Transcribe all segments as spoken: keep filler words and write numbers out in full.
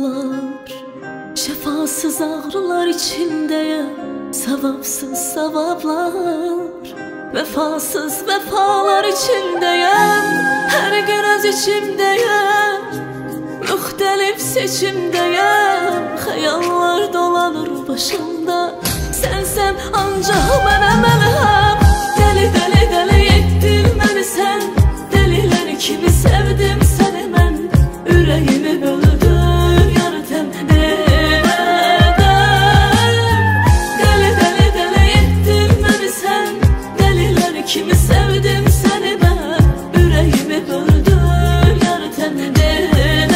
zavallar, şefasız ağrılar içindeyim. Sevapsız sevaplar, vefasız vefalar içindeyim. Her gün öz içimdeyim, müxtəlif seçimdeyim. Xəyallar dolanır başımda, sənsən ancaq mənə məlhəm. Deli deli deli etdin məni sən, deliler kimi sevdim səni mən. Ürəyimi böldün yarı təmdədən. Deli deli deli etdin məni sən, deliler kimi sevdim səni mən. Ürəyimi böldün yarı təmdədən.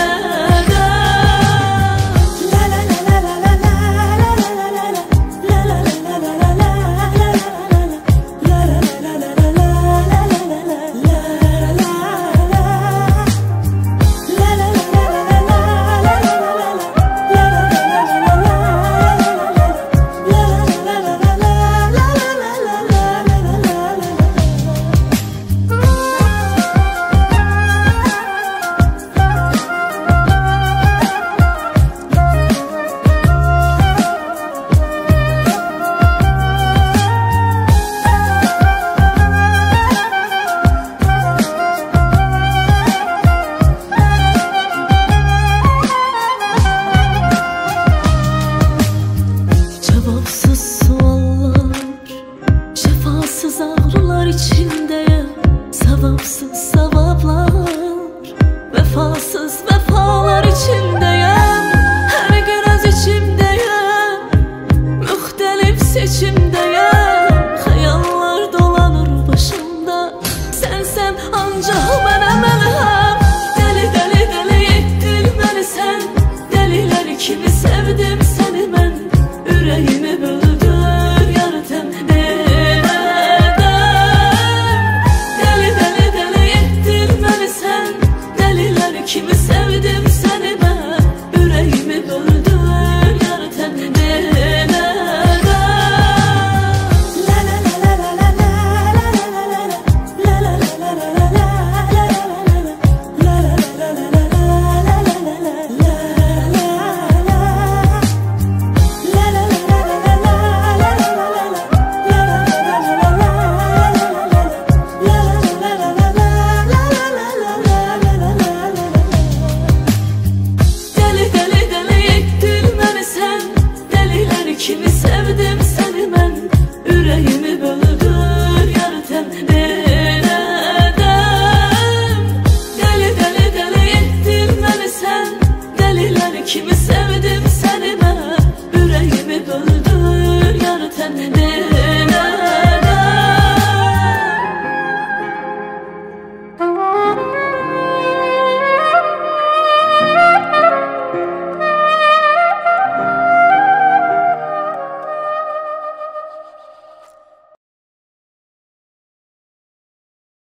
Şefasız ağrılar içindeyim, sevapsız sevaplar, vefasız vefalar içindeyim. Her gün öz içimdeyim, müxtəlif seçimdeyim. Xəyallar dolanır başımda, sənsən ancaq mənə məlhəm. Deli deli deli etdin məni sən, deliler kimi sən.